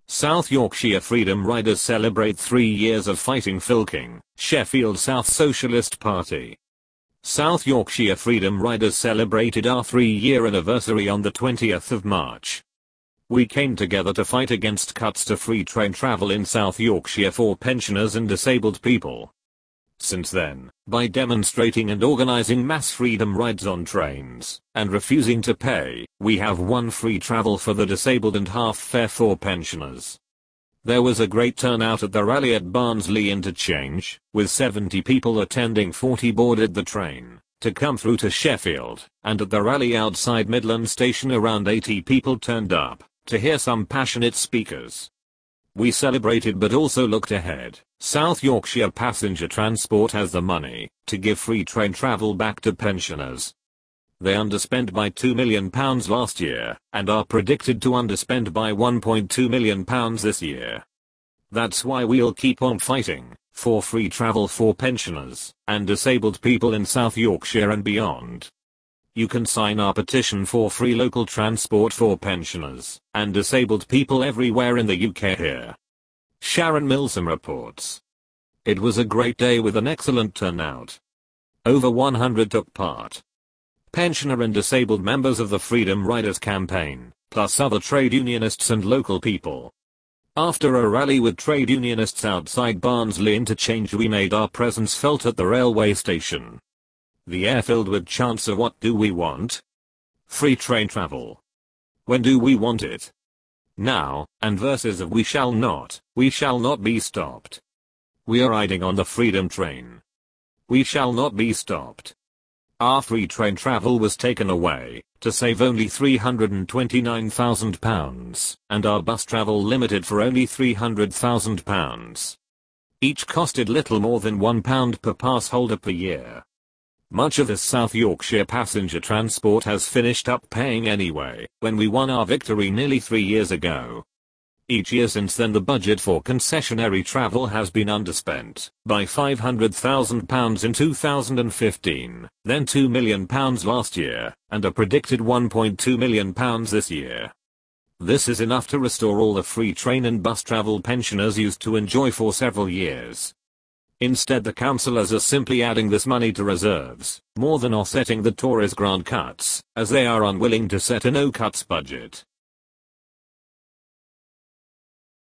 South Yorkshire Freedom Riders celebrate 3 years of fighting Filking, Sheffield South Socialist Party. South Yorkshire Freedom Riders celebrated our 3-year anniversary on the 20th of March. We came together to fight against cuts to free train travel in South Yorkshire for pensioners and disabled people. Since then, by demonstrating and organising mass freedom rides on trains, and refusing to pay, we have won free travel for the disabled and half fare for pensioners. There was a great turnout at the rally at Barnsley Interchange, with 70 people attending. 40 boarded the train to come through to Sheffield, and at the rally outside Midland Station around 80 people turned up to hear some passionate speakers. We celebrated but also looked ahead. South Yorkshire Passenger Transport has the money to give free train travel back to pensioners. They underspent by £2 million last year, and are predicted to underspend by £1.2 million this year. That's why we'll keep on fighting for free travel for pensioners and disabled people in South Yorkshire and beyond. You can sign our petition for free local transport for pensioners and disabled people everywhere in the UK here. Sharon Milsom reports. It was a great day with an excellent turnout. Over 100 took part. Pensioner and disabled members of the Freedom Riders campaign, plus other trade unionists and local people. After a rally with trade unionists outside Barnsley Interchange, we made our presence felt at the railway station. The air filled with chants of "What do we want? Free train travel. When do we want it? Now," and verses of "We shall not be stopped. We are riding on the freedom train. We shall not be stopped." Our free train travel was taken away to save only £329,000, and our bus travel limited for only £300,000. Each costed little more than £1 per pass holder per year. Much of this South Yorkshire passenger transport has finished up paying anyway, when we won our victory nearly 3 years ago. Each year since then the budget for concessionary travel has been underspent by £500,000 in 2015, then £2 million last year, and a predicted £1.2 million this year. This is enough to restore all the free train and bus travel pensioners used to enjoy for several years. Instead, the councillors are simply adding this money to reserves, more than offsetting the Tories' grant cuts, as they are unwilling to set a no-cuts budget.